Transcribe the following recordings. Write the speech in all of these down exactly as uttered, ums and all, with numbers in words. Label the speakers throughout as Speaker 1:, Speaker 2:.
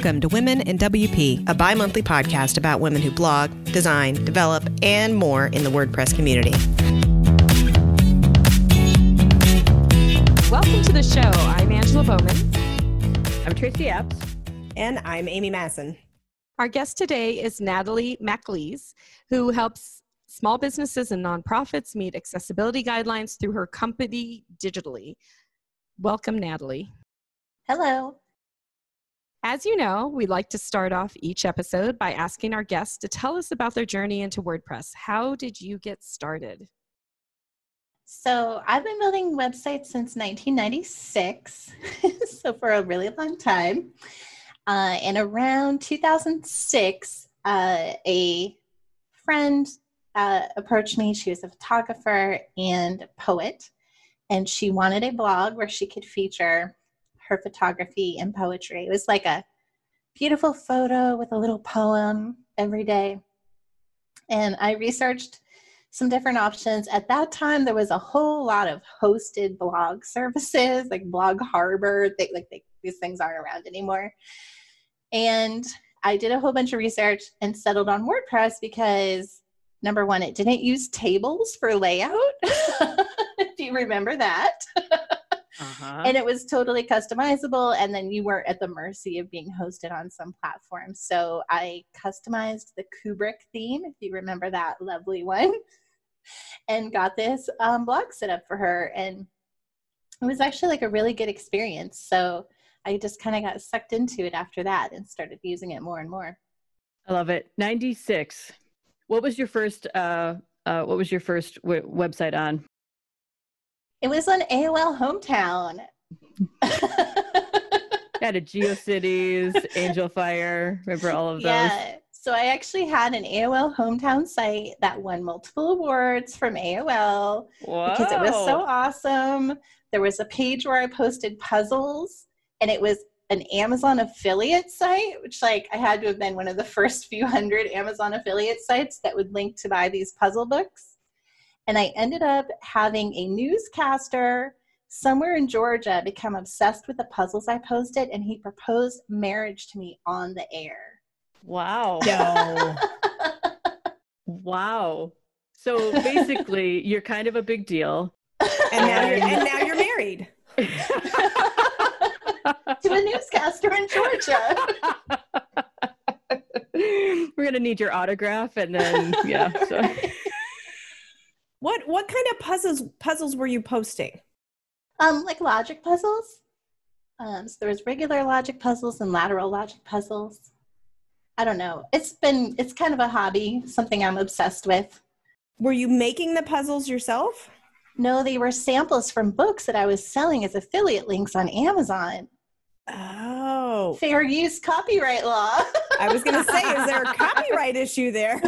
Speaker 1: Welcome to Women in W P, a bi-monthly podcast about women who blog, design, develop, and more in the WordPress community.
Speaker 2: Welcome to the show. I'm Angela Bowman.
Speaker 3: I'm Tracy Epps.
Speaker 1: And I'm Amy Masson.
Speaker 2: Our guest today is Natalie MacLeese, who helps small businesses and nonprofits meet accessibility guidelines through her company digitally. Welcome, Natalie.
Speaker 4: Hello.
Speaker 2: As you know, we like to start off each episode by asking our guests to tell us about their journey into WordPress. How did you get started?
Speaker 4: So I've been building websites since nineteen ninety-six, so for a really long time. Uh, and around two thousand six, uh, a friend uh, approached me. She was a photographer and poet, and she wanted a blog where she could feature her photography and poetry. It was like a beautiful photo with a little poem every day. And I researched some different options. At that time, there was a whole lot of hosted blog services, like Blog Harbor. They, like they, these things aren't around anymore. And I did a whole bunch of research and settled on WordPress because, number one, it didn't use tables for layout, if you remember that.
Speaker 3: Uh-huh.
Speaker 4: And it was totally customizable, and then you weren't at the mercy of being hosted on some platform. So I customized the Kubrick theme, if you remember that lovely one, and got this um, blog set up for her. And it was actually like a really good experience. So I just kind of got sucked into it after that and started using it more and more.
Speaker 3: I love it. ninety-six. What was your first, uh, uh, what was your first w- website on?
Speaker 4: It was on A O L Hometown.
Speaker 3: Had a GeoCities, Angel Fire. Remember all of those?
Speaker 4: Yeah. So I actually had an A O L Hometown site that won multiple awards from A O L
Speaker 3: Whoa.
Speaker 4: because it was so awesome. There was a page where I posted puzzles, and it was an Amazon affiliate site, which like I had to have been one of the first few hundred Amazon affiliate sites that would link to buy these puzzle books. And I ended up having a newscaster somewhere in Georgia become obsessed with the puzzles I posted, and he proposed marriage to me on the air.
Speaker 3: Wow.
Speaker 1: No.
Speaker 3: Wow. So basically, you're kind of a big deal.
Speaker 1: And now you're, and now you're married.
Speaker 4: To a newscaster in Georgia.
Speaker 3: We're going to need your autograph, and then, yeah. So.
Speaker 1: What what kind of puzzles puzzles were you posting?
Speaker 4: Um, like logic puzzles. Um, so there was regular logic puzzles and lateral logic puzzles. I don't know. It's been, it's kind of a hobby, something I'm obsessed with.
Speaker 1: Were you making the puzzles yourself?
Speaker 4: No, they were samples from books that I was selling as affiliate links on Amazon.
Speaker 1: Oh.
Speaker 4: Fair use copyright law.
Speaker 1: I was going to say, is there a copyright issue there?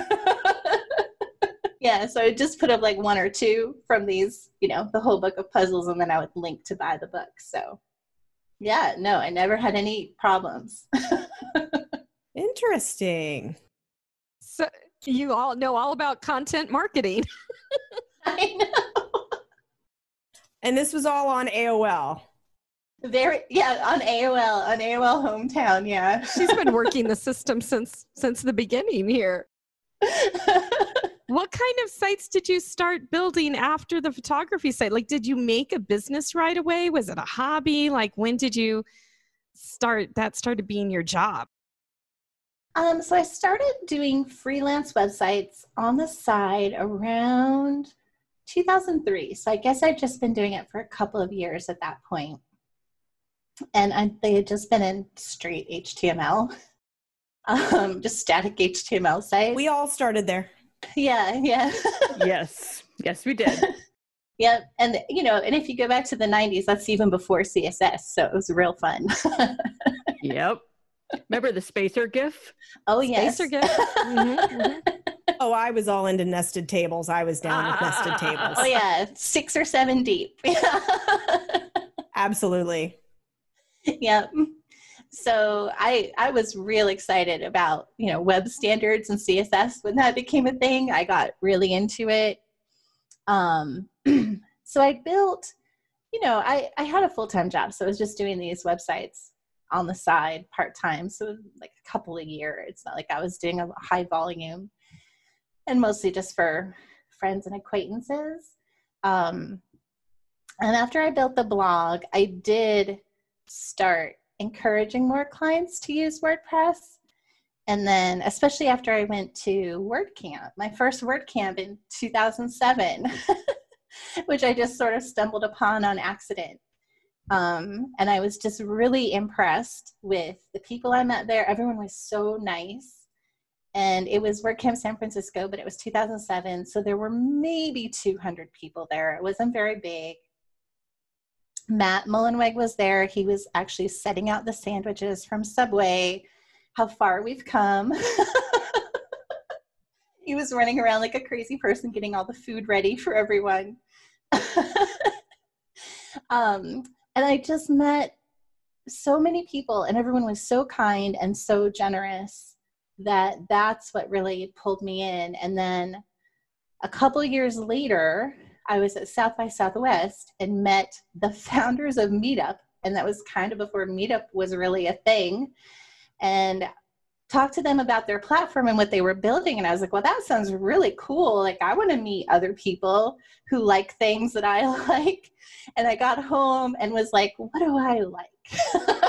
Speaker 4: Yeah, so I just put up like one or two from these, you know, the whole book of puzzles, and then I would link to buy the book. So, yeah, no, I never had any problems.
Speaker 1: Interesting.
Speaker 2: So you all know all about content marketing.
Speaker 4: I know.
Speaker 1: And this was all on A O L.
Speaker 4: Very, yeah, on A O L, on A O L Hometown, yeah.
Speaker 2: She's been working the system since since the beginning here. What kind of sites did you start building after the photography site? Like, did you make a business right away? Was it a hobby? Like, when did you start, that started being your job?
Speaker 4: Um, so I started doing freelance websites on the side around two thousand three. So I guess I'd just been doing it for a couple of years at that point. And I, they had just been in straight H T M L, um, just static H T M L sites.
Speaker 1: We all started there.
Speaker 4: Yeah, yeah.
Speaker 3: Yes. Yes, we did.
Speaker 4: Yeah, and you know, and if you go back to the nineties, that's even before C S S, so it was real fun.
Speaker 3: Yep. Remember the spacer GIF?
Speaker 4: Oh, yes.
Speaker 2: Spacer GIF. Mm-hmm, mm-hmm.
Speaker 1: Oh, I was all into nested tables. I was down with nested tables.
Speaker 4: Oh, yeah, six or seven deep.
Speaker 1: Absolutely.
Speaker 4: Yep. So I I was real excited about, you know, web standards and C S S when that became a thing. I got really into it. Um, so I built, you know, I, I had a full-time job, so I was just doing these websites on the side part-time. So like a couple a year. It's not like I was doing a high volume, and mostly just for friends and acquaintances. Um, and after I built the blog, I did start encouraging more clients to use WordPress. And then, especially after I went to WordCamp, my first WordCamp in two thousand seven, which I just sort of stumbled upon on accident. Um, and I was just really impressed with the people I met there. Everyone was so nice. And it was WordCamp San Francisco, but it was two thousand seven. So there were maybe two hundred people there. It wasn't very big. Matt Mullenweg was there. He was actually setting out the sandwiches from Subway. How far we've come. He was running around like a crazy person getting all the food ready for everyone. um, and I just met so many people, and everyone was so kind and so generous that that's what really pulled me in. And then a couple years later, I was at South by Southwest and met the founders of Meetup. And that was kind of before Meetup was really a thing. And talked to them about their platform and what they were building. And I was like, well, that sounds really cool. Like, I want to meet other people who like things that I like. And I got home and was like, what do I like?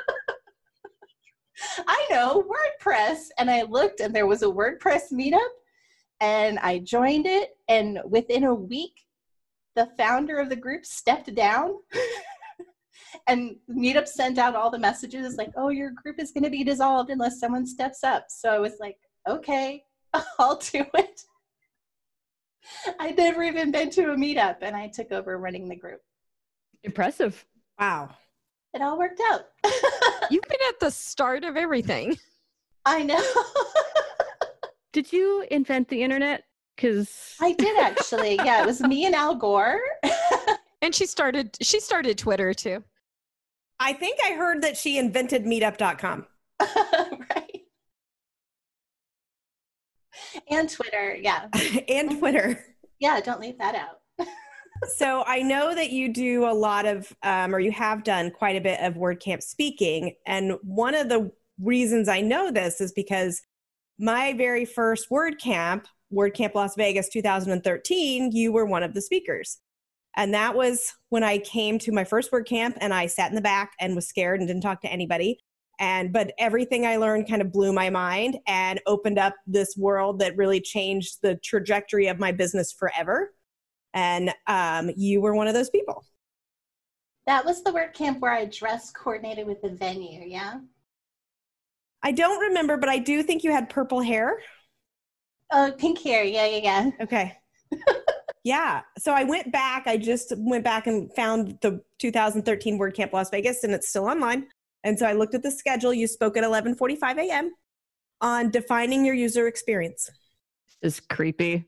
Speaker 4: I know, WordPress. And I looked, and there was a WordPress meetup, and I joined it. And within a week, the founder of the group stepped down. And Meetup sent out all the messages like, oh, your group is going to be dissolved unless someone steps up. So I was like, okay, I'll do it. I'd never even been to a Meetup, and I took over running the group.
Speaker 3: Impressive.
Speaker 1: Wow.
Speaker 4: It all worked out.
Speaker 2: You've been at the start of everything.
Speaker 4: I know.
Speaker 3: Did you invent the internet? Because
Speaker 4: I did, actually. Yeah, it was me and Al Gore.
Speaker 2: And she started she started Twitter too.
Speaker 1: I think I heard that she invented meetup dot com.
Speaker 4: Right. And Twitter, yeah.
Speaker 1: And Twitter.
Speaker 4: Yeah, don't leave that out.
Speaker 1: So I know that you do a lot of, um, or you have done quite a bit of WordCamp speaking. And one of the reasons I know this is because my very first WordCamp, WordCamp Las Vegas two thousand thirteen, you were one of the speakers. And that was when I came to my first WordCamp, and I sat in the back and was scared and didn't talk to anybody. And, but everything I learned kind of blew my mind and opened up this world that really changed the trajectory of my business forever. And um, you were one of those people.
Speaker 4: That was the WordCamp where I dress coordinated with the venue, yeah?
Speaker 1: I don't remember, but I do think you had purple hair.
Speaker 4: Oh, pink hair, yeah, yeah, yeah.
Speaker 1: Okay. Yeah. So I went back. I just went back and found the two thousand thirteen WordCamp Las Vegas, and it's still online. And so I looked at the schedule. You spoke at eleven forty-five a.m. on defining your user experience.
Speaker 3: This is creepy.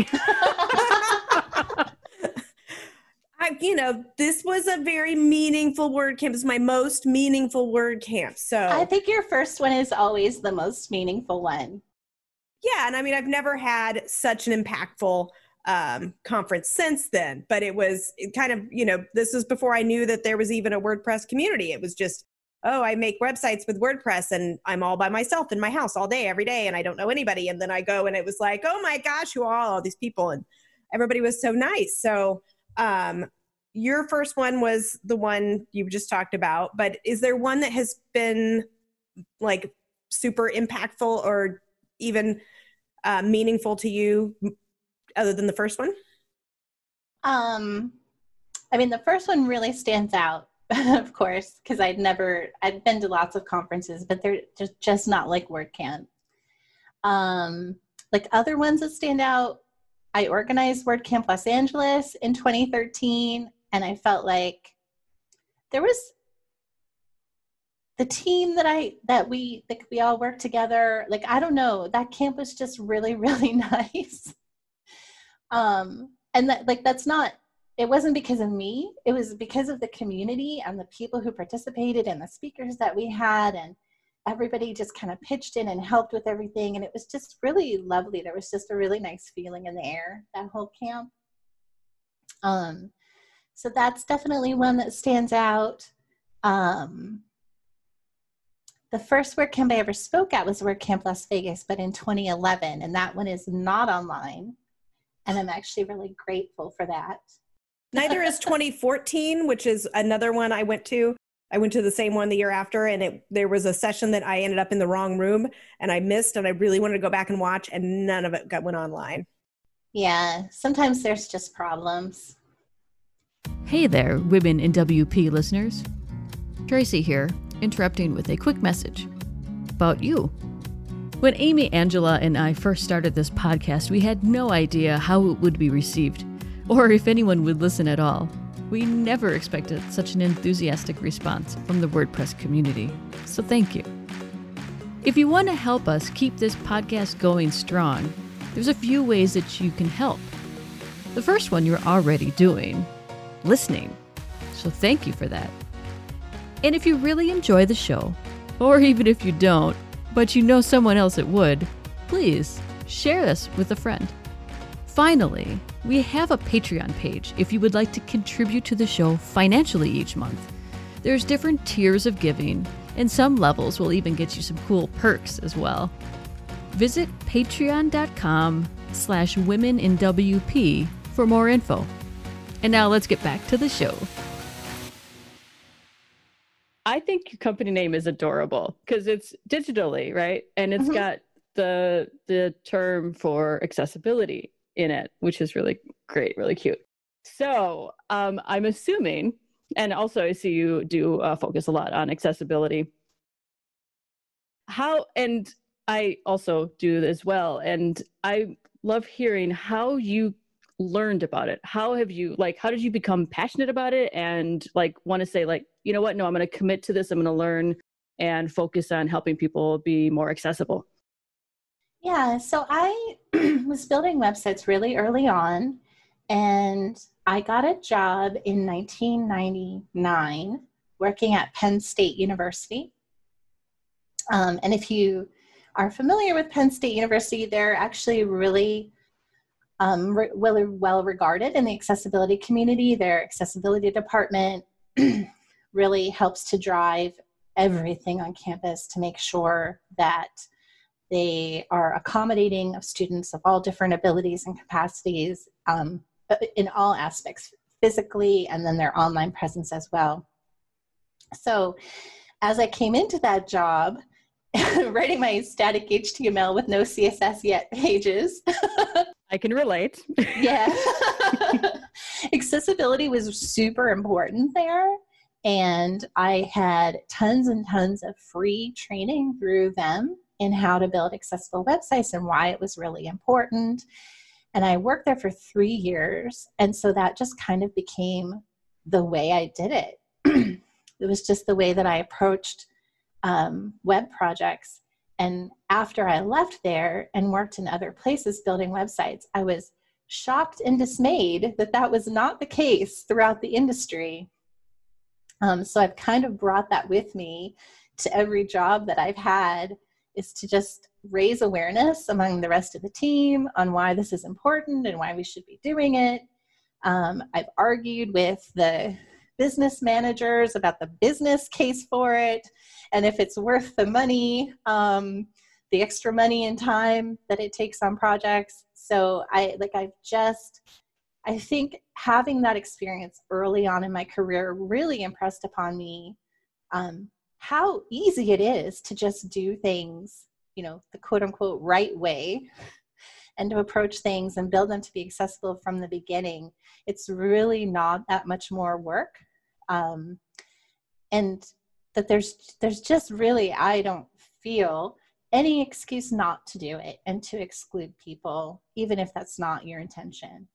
Speaker 1: I, you know, this was a very meaningful WordCamp. It's my most meaningful WordCamp. So
Speaker 4: I think your first one is always the most meaningful one.
Speaker 1: Yeah. And I mean, I've never had such an impactful um, conference since then, but it was it kind of, you know, this was before I knew that there was even a WordPress community. It was just, oh, I make websites with WordPress, and I'm all by myself in my house all day, every day, and I don't know anybody. And then I go, and it was like, oh my gosh, who are all these people? And everybody was so nice. So um, your first one was the one you just talked about, but is there one that has been like super impactful or even uh, meaningful to you other than the first one?
Speaker 4: Um, I mean, the first one really stands out, of course, because I'd never, I'd been to lots of conferences, but they're just, just not like WordCamp. Um, like other ones that stand out, I organized WordCamp Los Angeles in twenty thirteen, and I felt like there was the team that I, that we, that we all worked together. Like, I don't know, that camp was just really, really nice. Um, and that, like, that's not, it wasn't because of me. It was because of the community and the people who participated and the speakers that we had, and everybody just kind of pitched in and helped with everything. And it was just really lovely. There was just a really nice feeling in the air, that whole camp. Um, so that's definitely one that stands out. Um, the first WordCamp I ever spoke at was WordCamp Las Vegas, but in twenty eleven, and that one is not online. And I'm actually really grateful for that.
Speaker 1: Neither is twenty fourteen, which is another one I went to. I went to the same one the year after, and it, there was a session that I ended up in the wrong room and I missed, and I really wanted to go back and watch, and none of it got went online.
Speaker 4: Yeah, sometimes there's just problems.
Speaker 3: Hey there, Women in W P listeners. Tracy here, interrupting with a quick message about you. When Amy, Angela, and I first started this podcast, we had no idea how it would be received, or if anyone would listen at all. We never expected such an enthusiastic response from the WordPress community, so thank you. If you want to help us keep this podcast going strong, there's a few ways that you can help. The first one you're already doing, listening, so thank you for that. And if you really enjoy the show, or even if you don't, but you know someone else that would, please share this with a friend. Finally, we have a Patreon page if you would like to contribute to the show financially each month. There's different tiers of giving, and some levels will even get you some cool perks as well. Visit patreon.com slash women in WP for more info. And now let's get back to the show. I think your company name is adorable because it's digitally, right? And it's mm-hmm. got the the term for accessibility in it, which is really great, really cute. So um, I'm assuming, and also I see you do uh, focus a lot on accessibility. How, and I also do as well. And I love hearing how you learned about it. How have you, like, how did you become passionate about it and like want to say like, you know what, no, I'm going to commit to this. I'm going to learn and focus on helping people be more accessible.
Speaker 4: Yeah, so I was building websites really early on, and I got a job in nineteen ninety-nine working at Penn State University. Um, and if you are familiar with Penn State University, they're actually really um, re- well, well regarded in the accessibility community. Their accessibility department really helps to drive everything on campus to make sure that they are accommodating of students of all different abilities and capacities um, in all aspects, physically, and then their online presence as well. So as I came into that job, writing my static H T M L with no C S S yet pages.
Speaker 3: I can relate.
Speaker 4: Yeah. Accessibility was super important there. And I had tons and tons of free training through them in how to build accessible websites and why it was really important. And I worked there for three years. And so that just kind of became the way I did it. It was just the way that I approached um, web projects. And after I left there and worked in other places building websites, I was shocked and dismayed that that was not the case throughout the industry. Um, so I've kind of brought that with me to every job that I've had, is to just raise awareness among the rest of the team on why this is important and why we should be doing it. Um, I've argued with the business managers about the business case for it, and if it's worth the money, um, the extra money and time that it takes on projects. So I like I've just, I think having that experience early on in my career really impressed upon me um, how easy it is to just do things, you know, the quote unquote right way, and to approach things and build them to be accessible from the beginning. It's really not that much more work. Um, and that there's, there's just really, I don't feel any excuse not to do it and to exclude people, even if that's not your intention.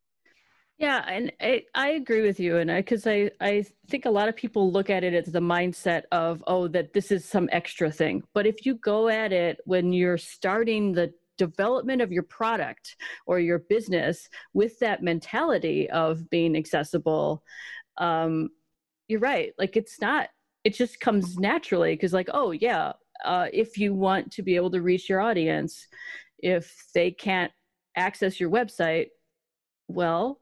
Speaker 3: Yeah, and I, I agree with you, and because I, I, I think a lot of people look at it as the mindset of, oh, that this is some extra thing. But if you go at it when you're starting the development of your product or your business with that mentality of being accessible, um, you're right. Like it's not, it just comes naturally because like, oh yeah, uh, if you want to be able to reach your audience, if they can't access your website, well,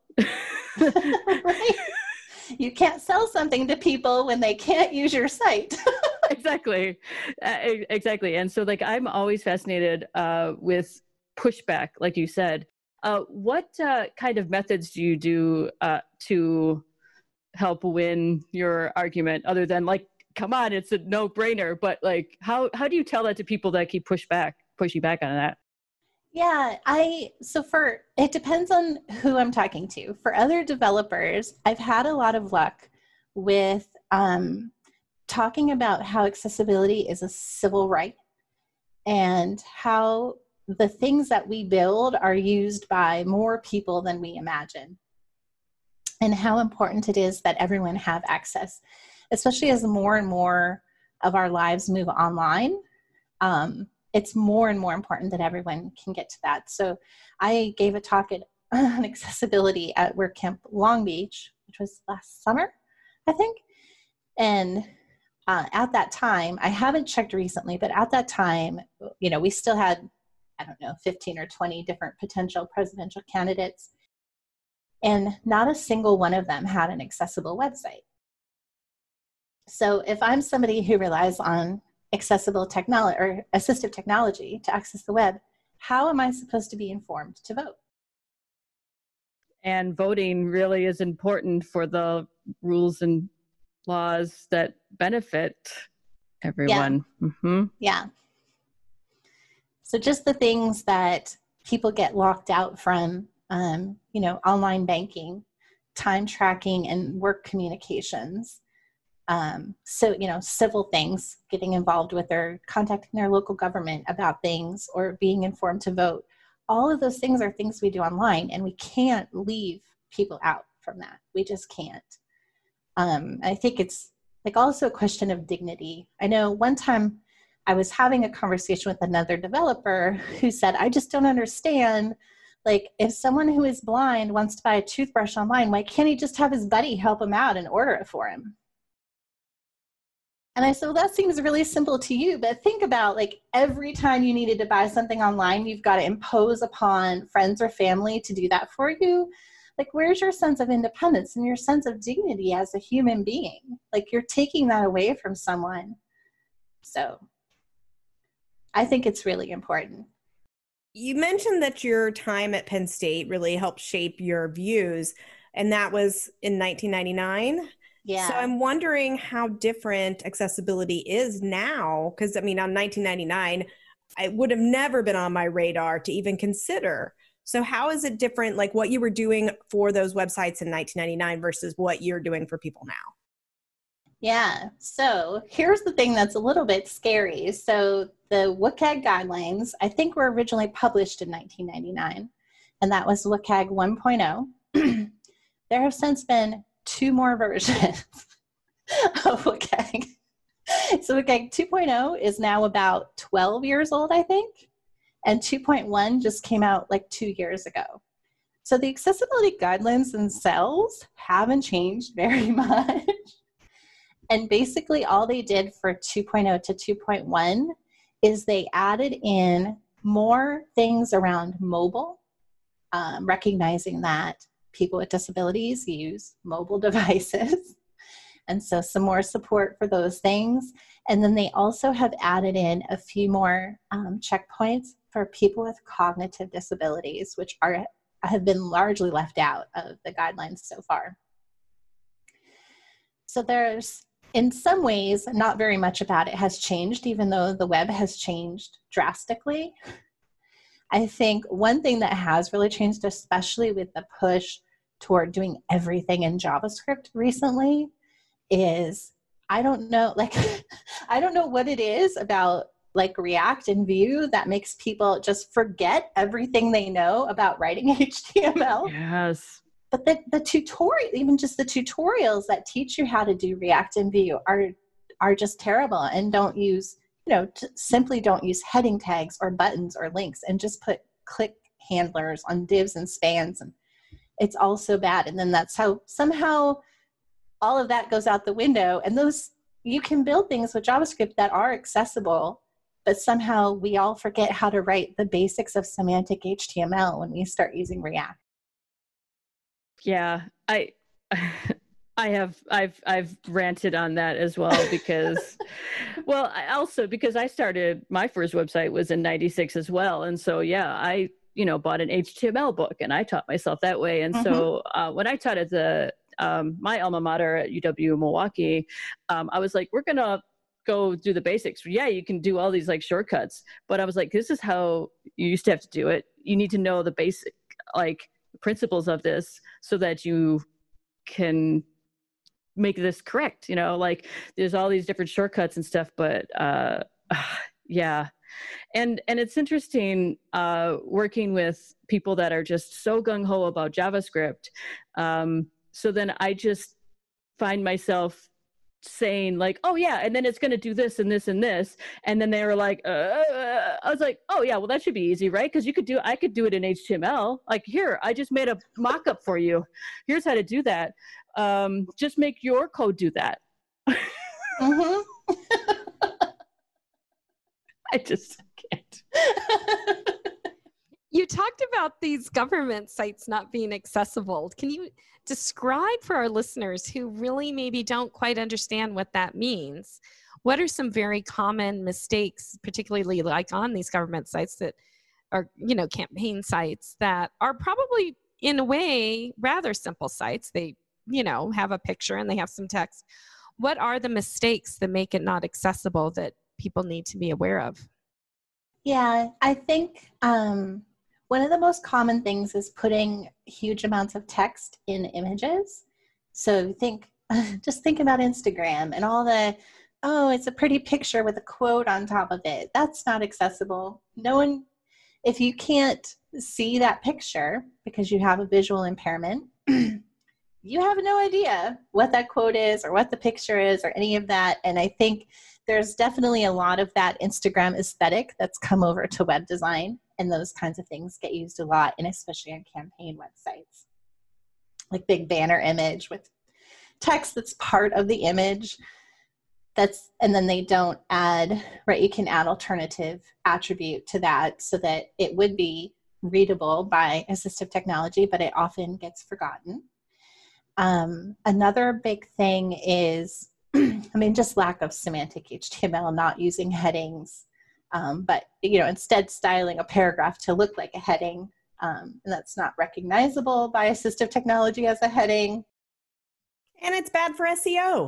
Speaker 4: right. You can't sell something to people when they can't use your site.
Speaker 3: exactly. Uh, e- exactly. And so like, I'm always fascinated uh, with pushback, like you said. Uh, what uh, kind of methods do you do uh, to help win your argument other than like, come on, it's a no brainer, but like, how, how do you tell that to people that keep push back, pushing back on that?
Speaker 4: Yeah, I, so for, it depends on who I'm talking to. For other developers, I've had a lot of luck with um, talking about how accessibility is a civil right and how the things that we build are used by more people than we imagine, and how important it is that everyone have access, especially as more and more of our lives move online. Um, it's more and more important that everyone can get to that. So I gave a talk at, on accessibility at WordCamp Long Beach, which was last summer, I think. And uh, at that time, I haven't checked recently, but at that time, you know, we still had, I don't know, fifteen or twenty different potential presidential candidates. And not a single one of them had an accessible website. So if I'm somebody who relies on accessible technology or assistive technology to access the web, how am I supposed to be informed to vote?
Speaker 3: And voting really is important for the rules and laws that benefit everyone.
Speaker 4: Yeah.
Speaker 3: Mm-hmm.
Speaker 4: Yeah. So just the things that people get locked out from, um, you know, online banking, time tracking, and work communications. Um, so, you know, civil things, getting involved with their, contacting their local government about things or being informed to vote. All of those things are things we do online, and we can't leave people out from that. We just can't. Um, I think it's like also a question of dignity. I know one time I was having a conversation with another developer who said, I just don't understand, like if someone who is blind wants to buy a toothbrush online, why can't he just have his buddy help him out and order it for him? And I said, well, that seems really simple to you, but think about like every time you needed to buy something online, you've got to impose upon friends or family to do that for you. Like, where's your sense of independence and your sense of dignity as a human being? Like, you're taking that away from someone. So I think it's really important.
Speaker 1: You mentioned that your time at Penn State really helped shape your views, and that was in nineteen ninety-nine.
Speaker 4: Yeah.
Speaker 1: So I'm wondering how different accessibility is now, because I mean, on nineteen ninety-nine, it would have never been on my radar to even consider. So how is it different, like what you were doing for those websites in nineteen ninety-nine versus what you're doing for people now?
Speaker 4: Yeah, so here's the thing that's a little bit scary. So the W C A G guidelines, I think, were originally published in nineteen ninety-nine, and that was W C A G one point oh. There have since been two more versions of W C A G. So W C A G two point oh is now about twelve years old, I think, and two point one just came out like two years ago. So the accessibility guidelines themselves haven't changed very much. And basically all they did for two point oh to two point one is they added in more things around mobile, um, recognizing that people with disabilities use mobile devices. And so some more support for those things. And then they also have added in a few more um, checkpoints for people with cognitive disabilities, which are have been largely left out of the guidelines so far. So there's, in some ways, not very much about it has changed, even though the web has changed drastically. I think one thing that has really changed, especially with the push toward doing everything in JavaScript recently, is I don't know, like, I don't know what it is about like React and Vue that makes people just forget everything they know about writing H T M L.
Speaker 3: Yes.
Speaker 4: But the, the tutorial, even just the tutorials that teach you how to do React and Vue are, are just terrible, and don't use, you know, t- simply don't use heading tags or buttons or links, and just put click handlers on divs and spans. And it's all so bad. And then that's how somehow all of that goes out the window. And those, you can build things with JavaScript that are accessible, but somehow we all forget how to write the basics of semantic H T M L when we start using React.
Speaker 3: Yeah, I I have, I've, I've ranted on that as well because, well, I also, because I started, my first website was in ninety-six as well. And so, yeah, I, you know, bought an H T M L book and I taught myself that way. And mm-hmm. so uh, when I taught at the, um, my alma mater at U W Milwaukee, um, I was like, we're going to go do the basics. Yeah, you can do all these like shortcuts, but I was like, this is how you used to have to do it. You need to know the basic, like principles of this so that you can make this correct, you know, like there's all these different shortcuts and stuff, but uh, yeah. And, and it's interesting uh, working with people that are just so gung-ho about JavaScript. Um, so then I just find myself saying like, oh yeah, and then it's going to do this and this and this. And then they were like, uh, I was like, oh yeah, well that should be easy, right? Because you could do, I could do it in H T M L. Like here, I just made a mock-up for you. Here's how to do that. Um, just make your code do that. Mm-hmm. I just can't.
Speaker 2: You talked about these government sites not being accessible. Can you describe for our listeners who really maybe don't quite understand what that means? What are some very common mistakes, particularly like on these government sites that are, you know, campaign sites that are probably in a way rather simple sites? They, you know, have a picture and they have some text. What are the mistakes that make it not accessible that people need to be aware of?
Speaker 4: Yeah, I think um, one of the most common things is putting huge amounts of text in images. So think, just think about Instagram and all the, oh, it's a pretty picture with a quote on top of it. That's not accessible. No one, if you can't see that picture because you have a visual impairment, you have no idea what that quote is or what the picture is or any of that. And I think there's definitely a lot of that Instagram aesthetic that's come over to web design, and those kinds of things get used a lot, and especially on campaign websites. Like big banner image with text that's part of the image. That's, and then they don't add, right, you can add alternative attribute to that so that it would be readable by assistive technology, but it often gets forgotten. Um, another big thing is, I mean, just lack of semantic H T M L, not using headings, um, but, you know, instead styling a paragraph to look like a heading, um, and that's not recognizable by assistive technology as a heading.
Speaker 1: And it's bad for S E O.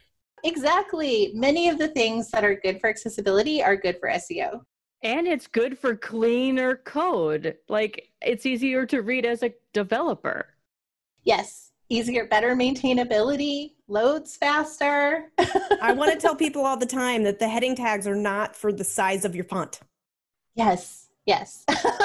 Speaker 4: Exactly. Many of the things that are good for accessibility are good for S E O.
Speaker 3: And it's good for cleaner code. Like, it's easier to read as a developer.
Speaker 4: Yes. Easier, better maintainability, loads faster.
Speaker 1: I want to tell people all the time that the heading tags are not for the size of your font.
Speaker 4: Yes, yes.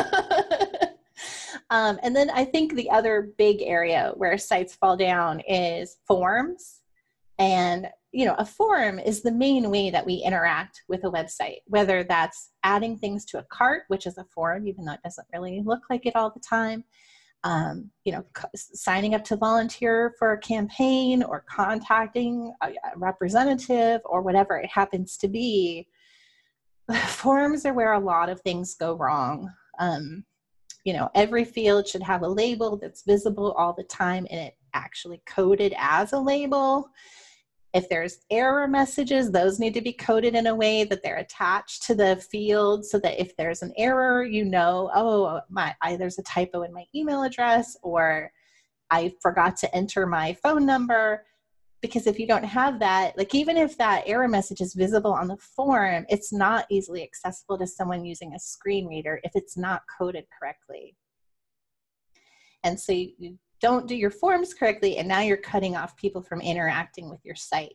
Speaker 4: um, and then I think the other big area where sites fall down is forms. And, you know, a form is the main way that we interact with a website, whether that's adding things to a cart, which is a form, even though it doesn't really look like it all the time. Um, you know, c- signing up to volunteer for a campaign or contacting a, a representative or whatever it happens to be. Forms are where a lot of things go wrong. Um, you know, every field should have a label that's visible all the time and it actually coded as a label. If there's error messages, those need to be coded in a way that they're attached to the field so that if there's an error, you know, oh, my, I, there's a typo in my email address, or I forgot to enter my phone number. Because if you don't have that, like even if that error message is visible on the form, it's not easily accessible to someone using a screen reader if it's not coded correctly. And so you, you don't do your forms correctly, and now you're cutting off people from interacting with your site.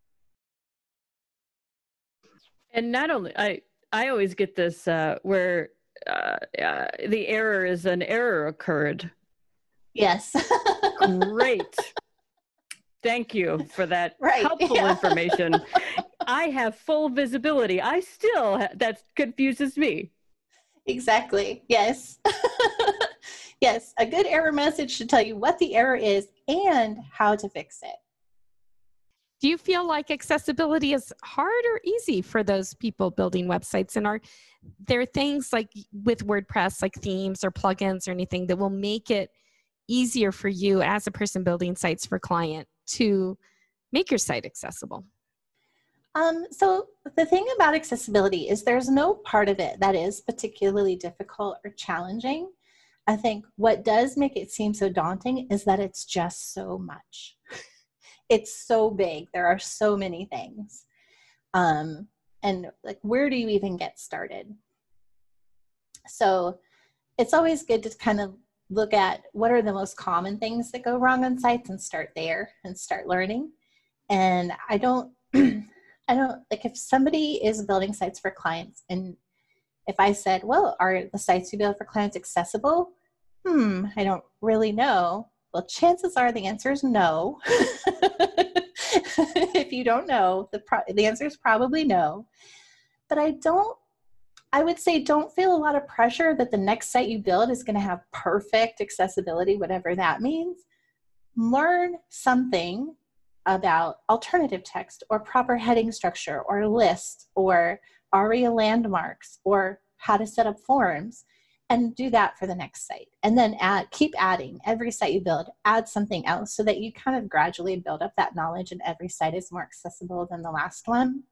Speaker 3: And not only, I, I always get this uh, where uh, uh, the error is an error occurred.
Speaker 4: Yes.
Speaker 3: Great. Thank you for that
Speaker 4: right.
Speaker 3: helpful
Speaker 4: yeah.
Speaker 3: information. I have full visibility. I still, ha- that confuses me.
Speaker 4: Exactly. Yes. Yes. A good error message should tell you what the error is and how to fix it.
Speaker 2: Do you feel like accessibility is hard or easy for those people building websites? And are there things like with WordPress, like themes or plugins or anything that will make it easier for you as a person building sites for client to make your site accessible?
Speaker 4: Um, so the thing about accessibility is there's no part of it that is particularly difficult or challenging. I think what does make it seem so daunting is that it's just so much. It's so big. There are so many things. Um, and like, where do you even get started? So it's always good to kind of look at what are the most common things that go wrong on sites and start there and start learning. And I don't, I don't, like if somebody is building sites for clients and if I said, well, are the sites you build for clients accessible? Hmm, I don't really know. Well, chances are the answer is no. If you don't know, the, pro- the answer is probably no. But I don't, I would say don't feel a lot of pressure that the next site you build is going to have perfect accessibility, whatever that means. Learn something about alternative text or proper heading structure or list or ARIA landmarks or how to set up forms, and do that for the next site. And then add, keep adding. Every site you build, add something else so that you kind of gradually build up that knowledge and every site is more accessible than the last one.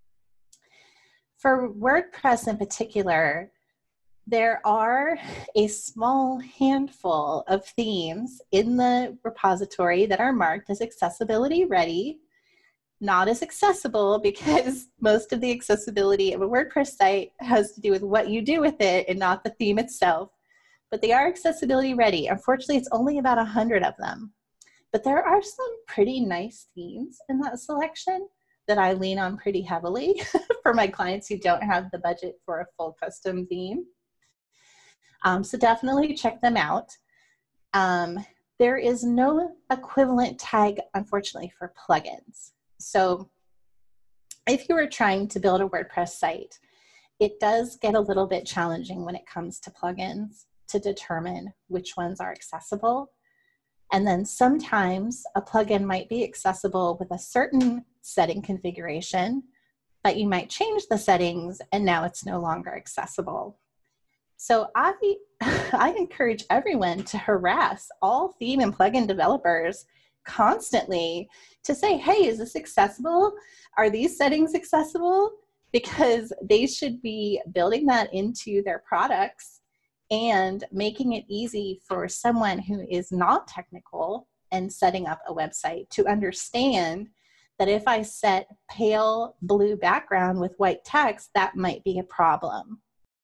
Speaker 4: For WordPress in particular, there are a small handful of themes in the repository that are marked as accessibility ready, not as accessible because most of the accessibility of a WordPress site has to do with what you do with it and not the theme itself. But they are accessibility ready. Unfortunately, it's only about a hundred of them. But there are some pretty nice themes in that selection that I lean on pretty heavily for my clients who don't have the budget for a full custom theme. Um, so definitely check them out. Um, there is no equivalent tag, unfortunately, for plugins. So if you are trying to build a WordPress site, it does get a little bit challenging when it comes to plugins to determine which ones are accessible. And then sometimes a plugin might be accessible with a certain setting configuration, but you might change the settings and now it's no longer accessible. So I, I encourage everyone to harass all theme and plugin developers constantly to say, hey, is this accessible? Are these settings accessible? Because they should be building that into their products and making it easy for someone who is not technical and setting up a website to understand that if I set pale blue background with white text, that might be a problem.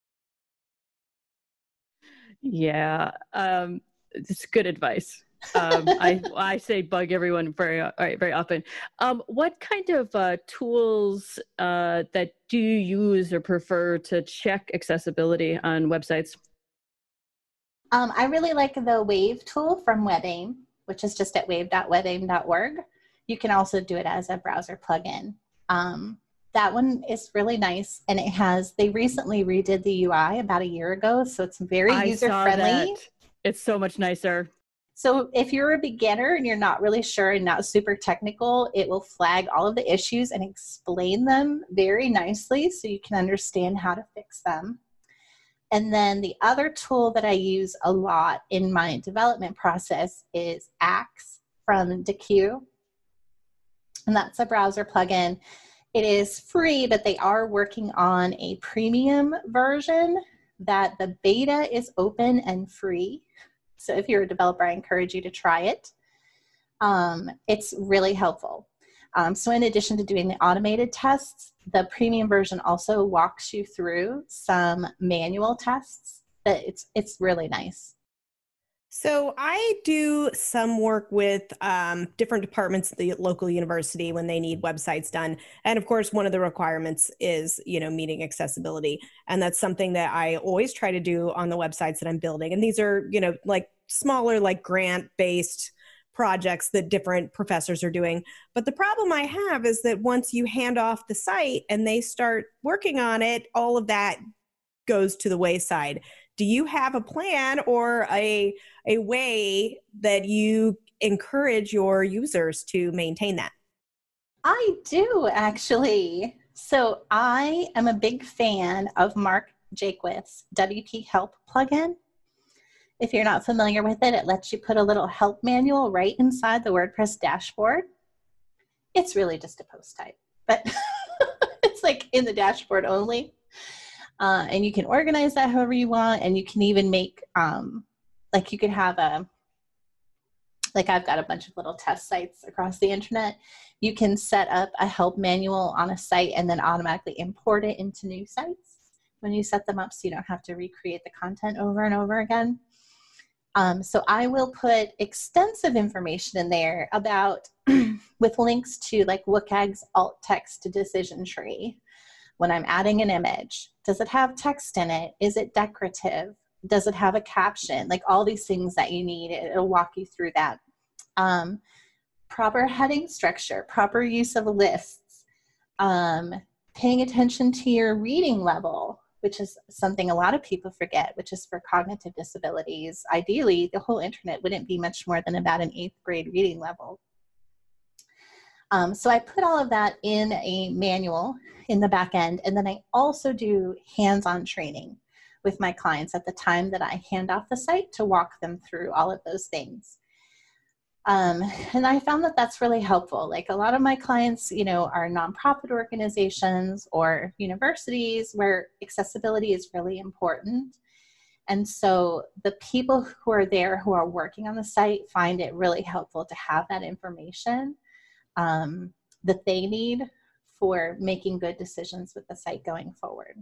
Speaker 3: Yeah, um, it's good advice. um, I I say bug everyone very uh, very often. Um, what kind of uh, tools uh, that do you use or prefer to check accessibility on websites?
Speaker 4: Um, I really like the Wave tool from WebAIM, which is just at wave dot webaim dot org. You can also do it as a browser plugin. Um, that one is really nice, and it has, they recently redid the U I about a year ago, so it's very
Speaker 3: I
Speaker 4: user-friendly.
Speaker 3: It's so much nicer.
Speaker 4: So if you're a beginner and you're not really sure and not super technical, it will flag all of the issues and explain them very nicely so you can understand how to fix them. And then the other tool that I use a lot in my development process is Axe from Deque. And that's a browser plugin. It is free, but they are working on a premium version that the beta is open and free. So if you're a developer, I encourage you to try it. Um, it's really helpful. Um, so in addition to doing the automated tests, the premium version also walks you through some manual tests. It's, it's really nice.
Speaker 1: So I do some work with um, different departments at the local university when they need websites done. And of course, one of the requirements is, you know, meeting accessibility. And that's something that I always try to do on the websites that I'm building. And these are, you know, like smaller, like grant-based projects that different professors are doing. But the problem I have is that once you hand off the site and they start working on it, all of that goes to the wayside. Do you have a plan or a, a way that you encourage your users to maintain that?
Speaker 4: I do, actually. So I am a big fan of Mark Jaquith's W P Help plugin. If you're not familiar with it, it lets you put a little help manual right inside the WordPress dashboard. It's really just a post type, but it's like in the dashboard only. Uh, and you can organize that however you want. And you can even make, um, like you could have a, like I've got a bunch of little test sites across the internet. You can set up a help manual on a site and then automatically import it into new sites when you set them up, so you don't have to recreate the content over and over again. Um, so I will put extensive information in there about, with links to like WCAG's alt text decision tree. When I'm adding an image, does it have text in it? Is it decorative? Does it have a caption? Like all these things that you need, it'll walk you through that. Um, proper heading structure, proper use of lists, um, paying attention to your reading level, which is something a lot of people forget, which is for cognitive disabilities. Ideally, the whole internet wouldn't be much more than about an eighth grade reading level. Um, so I put all of that in a manual in the back end, and then I also do hands-on training with my clients at the time that I hand off the site to walk them through all of those things. Um, and I found that that's really helpful. Like a lot of my clients, you know, are nonprofit organizations or universities where accessibility is really important. And so the people who are there who are working on the site find it really helpful to have that information um, that they need for making good decisions with the site going forward.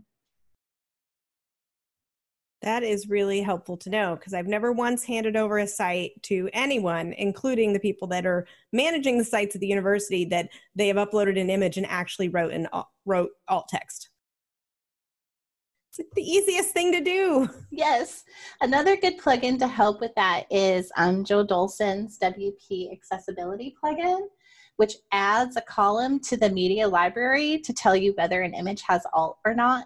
Speaker 1: That is really helpful to know, because I've never once handed over a site to anyone, including the people that are managing the sites at the university, that they have uploaded an image and actually wrote an wrote alt text. It's like the easiest thing to do.
Speaker 4: Yes. Another good plugin to help with that is um, Joe Dolson's W P Accessibility plugin, which adds a column to the media library to tell you whether an image has alt or not.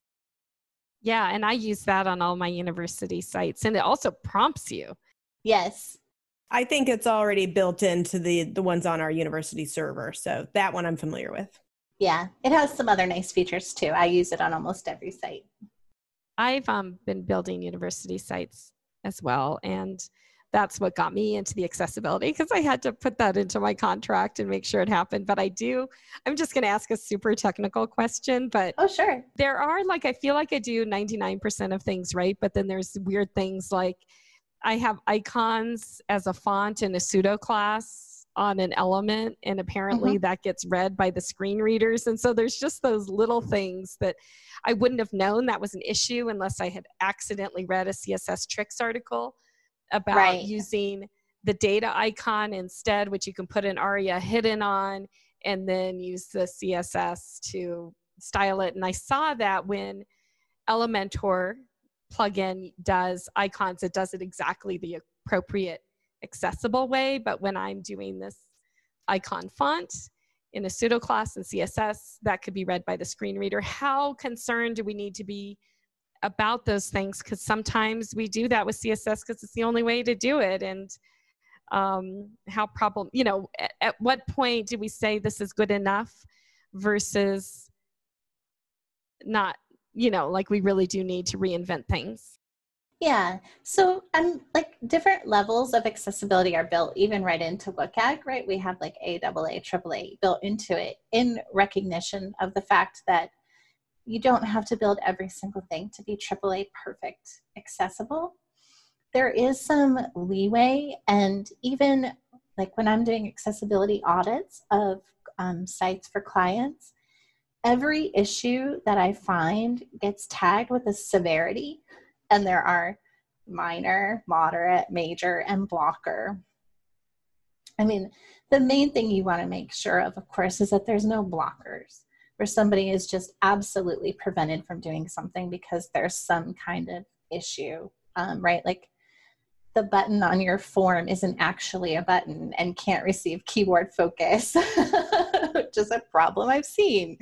Speaker 2: Yeah, and I use that on all my university sites, and it also prompts you.
Speaker 4: Yes.
Speaker 1: I think it's already built into the, the ones on our university server, so that one I'm familiar with.
Speaker 4: Yeah, it has some other nice features too. I use it on almost every site.
Speaker 2: I've um, been building university sites as well, and that's what got me into the accessibility, because I had to put that into my contract and make sure it happened. But I do, I'm just going to ask a super technical question, but
Speaker 4: oh, sure.
Speaker 2: There are, like, I feel like I do ninety-nine percent of things right, but then there's weird things like I have icons as a font in a pseudo class on an element, and apparently mm-hmm. that gets read by the screen readers. And so there's just those little things that I wouldn't have known that was an issue unless I had accidentally read a C S S Tricks article about right. using the data icon instead, which you can put an aria hidden on and then use the C S S to style it. And I saw that when Elementor plugin does icons, it does it exactly the appropriate accessible way. But when I'm doing this icon font in a pseudo class in C S S, that could be read by the screen reader. How concerned do we need to be about those things? Because sometimes we do that with C S S because it's the only way to do it. And um, how problem, you know, at, at what point do we say this is good enough versus not, you know, like we really do need to reinvent things?
Speaker 4: Yeah. So um, like different levels of accessibility are built even right into WCAG, right? We have like A double A, triple A built into it in recognition of the fact that you don't have to build every single thing to be triple A perfect accessible. There is some leeway, and even like when I'm doing accessibility audits of um, sites for clients, every issue that I find gets tagged with a severity, and there are minor, moderate, major, and blocker. I mean, the main thing you want to make sure of, of course, is that there's no blockers where somebody is just absolutely prevented from doing something because there's some kind of issue, um, right? Like the button on your form isn't actually a button and can't receive keyboard focus, which is a problem I've seen.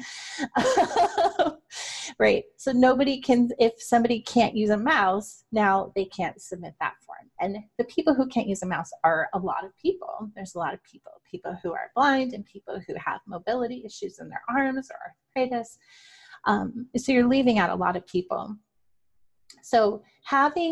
Speaker 4: Right. So nobody can, if somebody can't use a mouse, now they can't submit that form. And the people who can't use a mouse are a lot of people. There's a lot of people, people who are blind and people who have mobility issues in their arms or arthritis. Um, so you're leaving out a lot of people. So having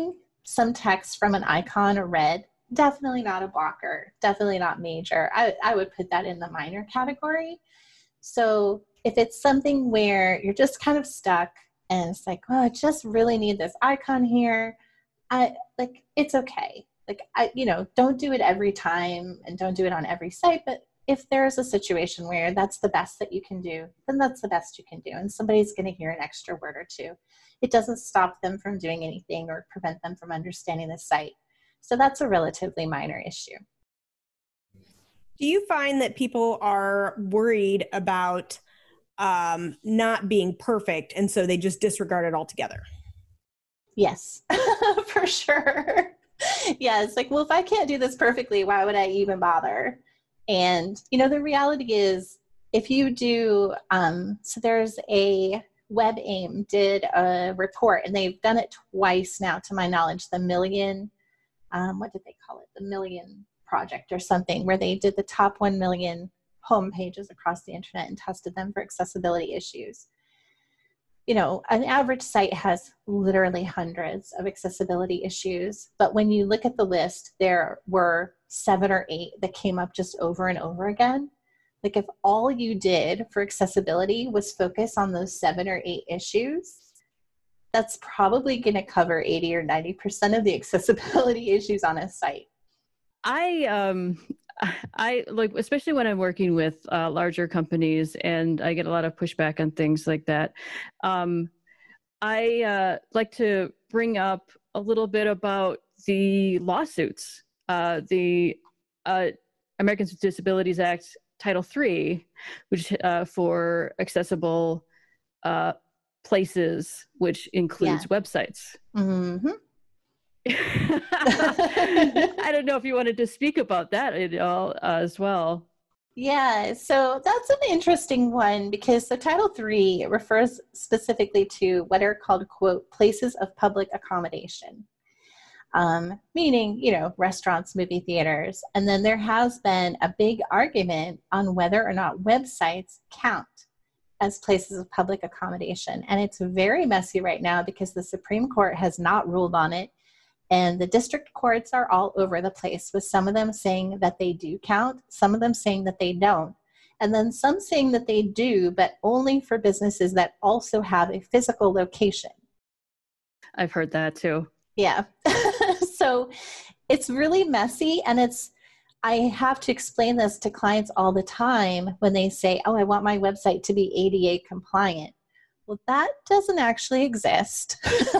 Speaker 4: some text from an icon or red, definitely not a blocker, definitely not major. I, I would put that in the minor category. So if it's something where you're just kind of stuck and it's like, oh, I just really need this icon here, I like, it's okay. Like, I, you know, don't do it every time and don't do it on every site, but if there's a situation where that's the best that you can do, then that's the best you can do. And somebody's going to hear an extra word or two. It doesn't stop them from doing anything or prevent them from understanding the site. So that's a relatively minor issue.
Speaker 1: Do you find that people are worried about um, not being perfect, and so they just disregard it altogether?
Speaker 4: Yes, for sure. Yeah, it's like, well, if I can't do this perfectly, why would I even bother? And, you know, the reality is, if you do, um, so there's a WebAIM did a report, and they've done it twice now, to my knowledge, the million, um, what did they call it? The Million Project or something, where they did the top one million home pages across the internet and tested them for accessibility issues. You know, an average site has literally hundreds of accessibility issues, but when you look at the list, there were seven or eight that came up just over and over again. Like, if all you did for accessibility was focus on those seven or eight issues, that's probably going to cover eighty or ninety percent of the accessibility issues on a site.
Speaker 3: I, um, I like, especially when I'm working with uh, larger companies and I get a lot of pushback on things like that. Um, I uh, like to bring up a little bit about the lawsuits, uh, the uh, Americans with Disabilities Act Title three, which uh, for accessible uh, places, which includes yeah. websites.
Speaker 4: Mm-hmm.
Speaker 3: I don't know if you wanted to speak about that at all uh, as well.
Speaker 4: Yeah, so that's an interesting one, because the Title three refers specifically to what are called, quote, places of public accommodation, um, meaning, you know, restaurants, movie theaters. And then there has been a big argument on whether or not websites count as places of public accommodation. And it's very messy right now because the Supreme Court has not ruled on it. And the district courts are all over the place, with some of them saying that they do count, some of them saying that they don't, and then some saying that they do, but only for businesses that also have a physical location.
Speaker 3: I've heard that too.
Speaker 4: Yeah. So it's really messy, and it's, I have to explain this to clients all the time when they say, oh, I want my website to be A D A compliant. Well, that doesn't actually exist.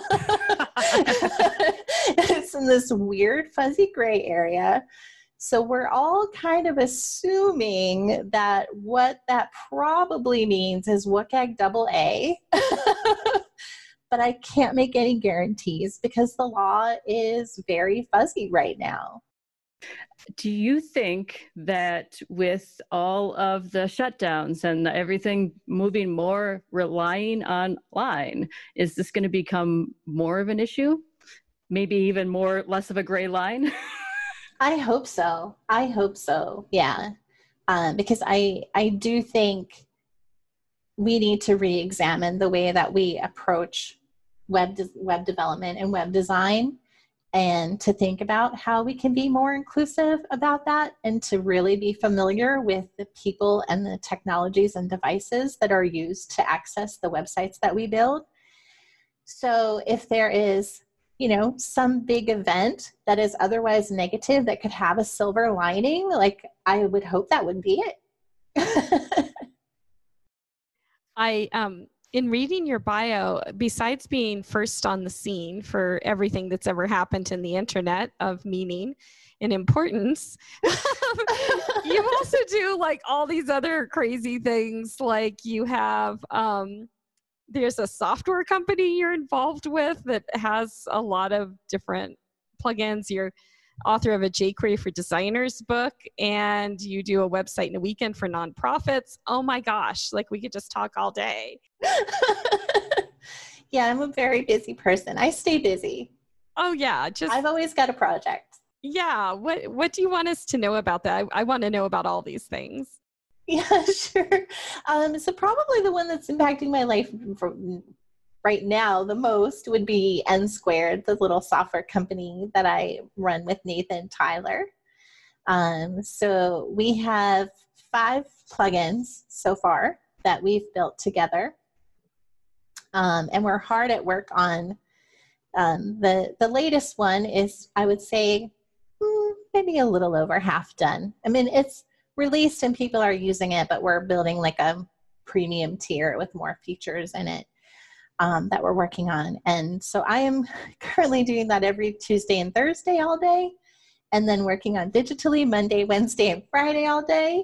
Speaker 4: It's in this weird, fuzzy gray area. So we're all kind of assuming that what that probably means is W C A G double A. But I can't make any guarantees because the law is very fuzzy right now.
Speaker 3: Do you think that with all of the shutdowns and everything moving more, relying online, is this going to become more of an issue? Maybe even more, less of a gray line?
Speaker 4: I hope so. I hope so. Yeah. Um, because I, I do think we need to re-examine the way that we approach web, de- web development and web design, and to think about how we can be more inclusive about that, and to really be familiar with the people and the technologies and devices that are used to access the websites that we build. So if there is, you know, some big event that is otherwise negative that could have a silver lining, like, I would hope that would be it.
Speaker 2: I, um, in reading your bio, besides being first on the scene for everything that's ever happened in the internet of meaning and importance, you also do like all these other crazy things. Like you have, um, there's a software company you're involved with that has a lot of different plugins. You're author of a jQuery for Designers book, and you do a website in a weekend for nonprofits. Oh my gosh, like we could just talk all day.
Speaker 4: Yeah, I'm a very busy person. I stay busy.
Speaker 2: Oh yeah, just
Speaker 4: I've always got a project.
Speaker 2: Yeah, what what do you want us to know about that? I, I want to know about all these things.
Speaker 4: Yeah, sure. Um, so probably the one that's impacting my life right now the most would be N Squared, the little software company that I run with Nathan Tyler. Um, so we have five plugins so far that we've built together. Um, and we're hard at work on um, the, the latest one is, I would say, mm, maybe a little over half done. I mean, it's released and people are using it, but we're building like a premium tier with more features in it um, that we're working on. And so I am currently doing that every Tuesday and Thursday all day, and then working on digitally Monday, Wednesday, and Friday all day.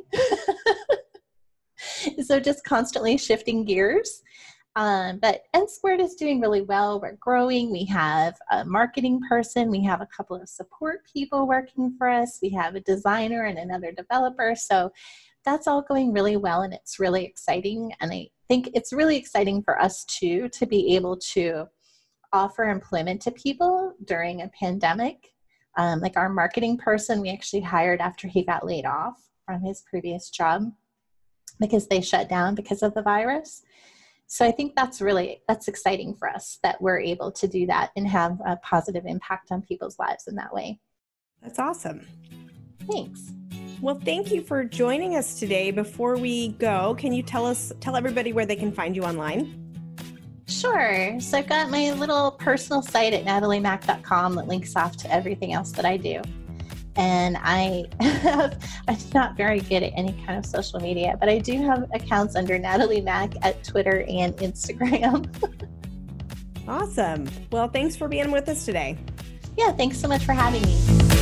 Speaker 4: So just constantly shifting gears. Um, but N Squared is doing really well. We're growing. We have a marketing person. We have a couple of support people working for us. We have a designer and another developer. So that's all going really well, and it's really exciting. And I think it's really exciting for us too to be able to offer employment to people during a pandemic. Um, like our marketing person, we actually hired after he got laid off from his previous job because they shut down because of the virus. So I think that's really, that's exciting for us that we're able to do that and have a positive impact on people's lives in that way.
Speaker 1: That's awesome.
Speaker 4: Thanks.
Speaker 1: Well, thank you for joining us today. Before we go, can you tell us, tell everybody where they can find you online?
Speaker 4: Sure. So I've got my little personal site at natalie mac dot com that links off to everything else that I do. And I have, I'm not very good at any kind of social media, but I do have accounts under Natalie Mac at Twitter and Instagram.
Speaker 1: Awesome. Well, thanks for being with us today.
Speaker 4: Yeah, thanks so much for having me.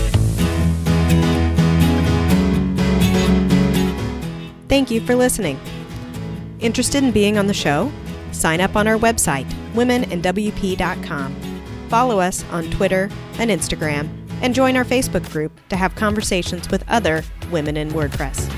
Speaker 1: Thank you for listening. Interested in being on the show? Sign up on our website, women in w p dot com. Follow us on Twitter and Instagram, and join our Facebook group to have conversations with other women in WordPress.